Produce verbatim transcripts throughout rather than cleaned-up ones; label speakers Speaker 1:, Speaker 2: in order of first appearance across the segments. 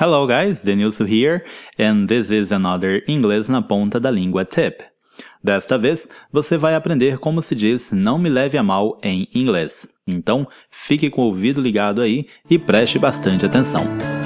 Speaker 1: Hello guys, Denilson here, and this is another Inglês na Ponta da Língua tip. Desta vez, você vai aprender como se diz não me leve a mal em inglês. Então, fique com o ouvido ligado aí e preste bastante atenção.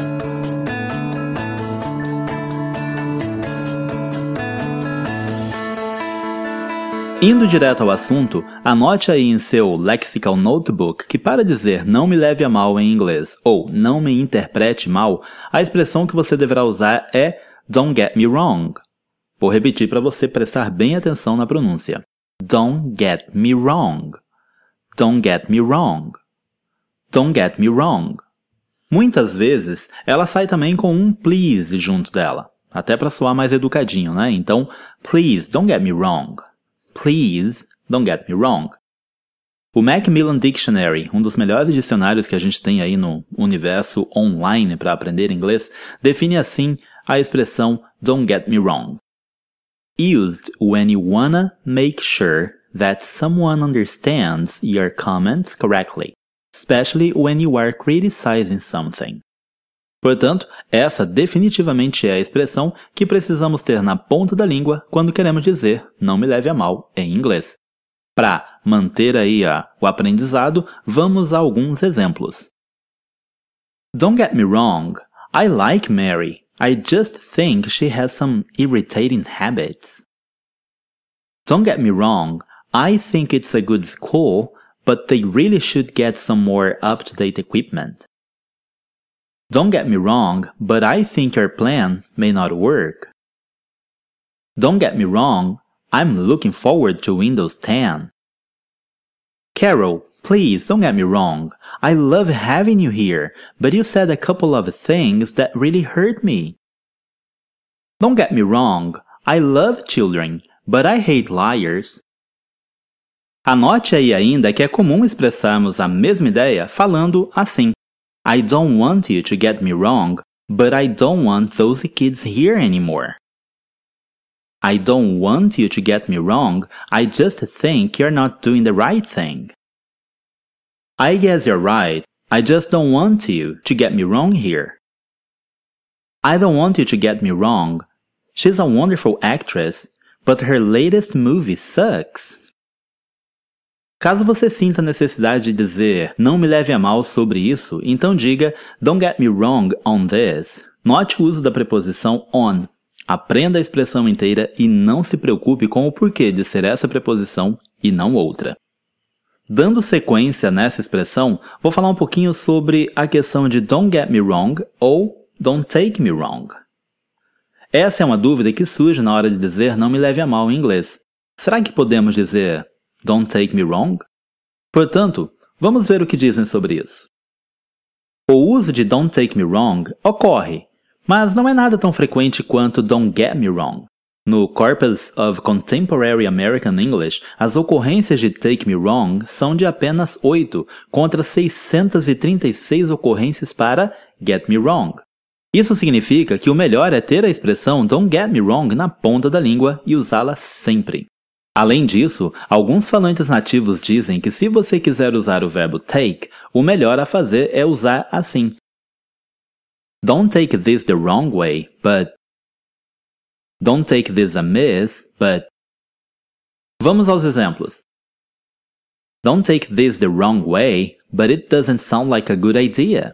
Speaker 1: Indo direto ao assunto, anote aí em seu Lexical Notebook que para dizer não me leve a mal em inglês ou não me interprete mal, a expressão que você deverá usar é don't get me wrong. Vou repetir para você prestar bem atenção na pronúncia. Don't get me wrong. Don't get me wrong. Don't get me wrong. Muitas vezes, ela sai também com um please junto dela, até para soar mais educadinho, né? Então, please don't get me wrong. Please, don't get me wrong. O Macmillan Dictionary, um dos melhores dicionários que a gente tem aí no universo online para aprender inglês, define assim a expressão don't get me wrong. Used when you wanna make sure that someone understands your comments correctly, especially when you are criticizing something. Portanto, essa definitivamente é a expressão que precisamos ter na ponta da língua quando queremos dizer não me leve a mal em inglês. Para manter aí a, o aprendizado, vamos a alguns exemplos. Don't get me wrong, I like Mary. I just think she has some irritating habits. Don't get me wrong, I think it's a good school, but they really should get some more up-to-date equipment. Don't get me wrong, but I think your plan may not work. Don't get me wrong, I'm looking forward to Windows ten. Carol, please don't get me wrong. I love having you here, but you said a couple of things that really hurt me. Don't get me wrong, I love children, but I hate liars. Anote aí ainda que é comum expressarmos a mesma ideia falando assim. I don't want you to get me wrong, but I don't want those kids here anymore. I don't want you to get me wrong, I just think you're not doing the right thing. I guess you're right, I just don't want you to get me wrong here. I don't want you to get me wrong, she's a wonderful actress, but her latest movie sucks. Caso você sinta a necessidade de dizer não me leve a mal sobre isso, então diga don't get me wrong on this. Note o uso da preposição on. Aprenda a expressão inteira e não se preocupe com o porquê de ser essa preposição e não outra. Dando sequência nessa expressão, vou falar um pouquinho sobre a questão de don't get me wrong ou don't take me wrong. Essa é uma dúvida que surge na hora de dizer não me leve a mal em inglês. Será que podemos dizer don't take me wrong? Portanto, vamos ver o que dizem sobre isso. O uso de don't take me wrong ocorre, mas não é nada tão frequente quanto don't get me wrong. No Corpus of Contemporary American English, as ocorrências de take me wrong são de apenas oito, contra seiscentas e trinta e seis ocorrências para get me wrong. Isso significa que o melhor é ter a expressão don't get me wrong na ponta da língua e usá-la sempre. Além disso, alguns falantes nativos dizem que se você quiser usar o verbo take, o melhor a fazer é usar assim. Don't take this the wrong way, but... Don't take this amiss, but... Vamos aos exemplos. Don't take this the wrong way, but it doesn't sound like a good idea.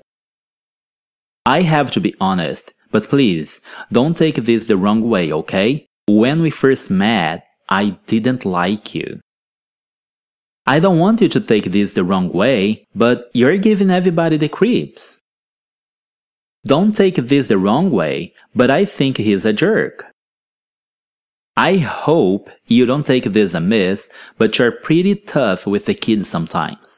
Speaker 1: I have to be honest, but please, don't take this the wrong way, okay? When we first met, I didn't like you. I don't want you to take this the wrong way, but you're giving everybody the creeps. Don't take this the wrong way, but I think he's a jerk. I hope you don't take this amiss, but you're pretty tough with the kids sometimes.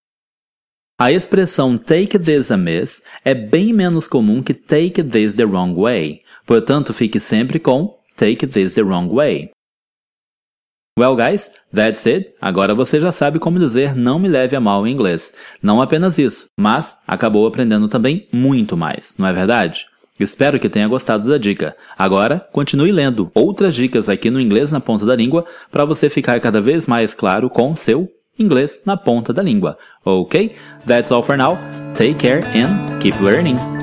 Speaker 1: A expressão take this amiss é bem menos comum que take this the wrong way, portanto fique sempre com take this the wrong way. Well guys, that's it. Agora você já sabe como dizer não me leve a mal em inglês. Não apenas isso, mas acabou aprendendo também muito mais, não é verdade? Espero que tenha gostado da dica. Agora, continue lendo outras dicas aqui no Inglês na Ponta da Língua para você ficar cada vez mais claro com seu inglês na ponta da língua. Ok? That's all for now. Take care and keep learning.